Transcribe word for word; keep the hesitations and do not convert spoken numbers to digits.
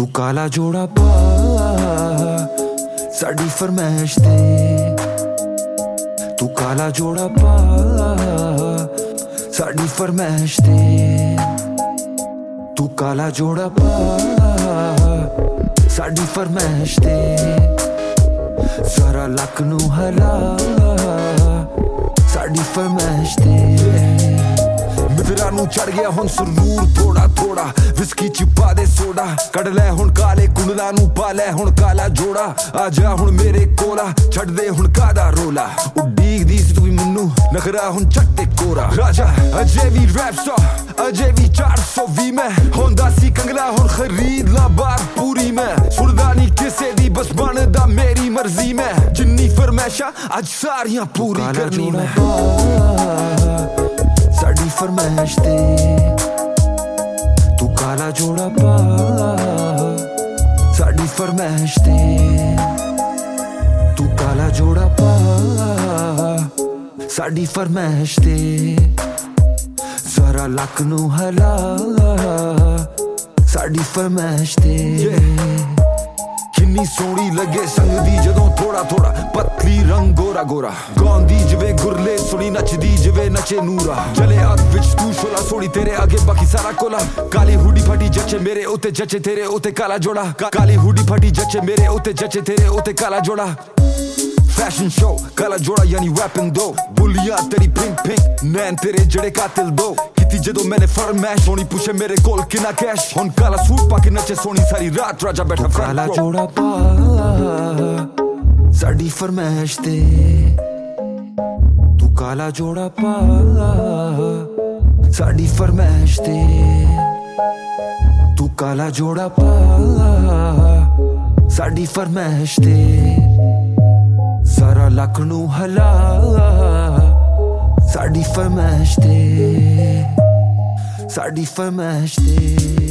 तू काला जोड़ा पा साड़ी फरमैश ते, तू काला जोड़ा पा साड़ी फरमैश ते, तू काला जोड़ा पा साड़ी फरमैश ते, सारा लक नू हला साड़ी फरमैश ते। मित्रा नू चढ़ गया हुण सुरूर थोड़ा थोड़ा, विस्की च पा दे सोडा, कड़ लै हुण काले कुंडला नू पा लै हुण काला जोड़ा, आ जा हुण मेरे कोला छड़ दे हुण कादा रोला, उडीक दी सी तू भी मैनू नखरा हुण चट्टे कोरा, राजा अजे भी रैप स्टार अजे भी चार सौ भी मैं होंदा सी कंगला हुण खरीद ला बार पूरी मैं, सुनदा नहीं किसे दी बस बनदा मेरी मर्जी मैं, जिन्नी फरमैशां अज सारियां पूरी करनी मैं। साड़ी फरमैश ते तू काला जोड़ा पा साड़ी फरमैश ते, तू काला जोड़ा पा साड़ी फरमैश ते, सारा लक नू हला साड़ी फरमैश ते। किन्नी सोहनी लगे संगदी जदों थोड़ा थोड़ा, पतली रंग गोरा गोरा, गांदी जिवे गुरले सुनी नचदी जिवे नचे नूरा, चले अग विच तू शोला सोनी तेरे आगे बाकी सारा कोला, काली हुडी फटी जचे मेरे उते जचे तेरे उते काला जोड़ा, काली हुडी फटी जचे मेरे उते जचे तेरे उते काला जोड़ा। फैशन शो काला जोड़ा यानी रैपिंग दो, बुलिया तेरी पिंक पिंक नैन तेरे जड़े कातिल दो, किती जदों मैंने फरमैश सोनी पूछे मेरे कोल किना कैश, हुण काला सूट पाके नचे सोनी सारी रात राजा बैठा काला जोड़ा पा साड़ी फरमैश ते, तू काला जोड़ा पा साड़ी फरमैश ते, तू काला जोड़ा पा साड़ी फरमैश ते, सारा लक नू हला साड़ी फरमैश ते, साड़ी फरमैश ते।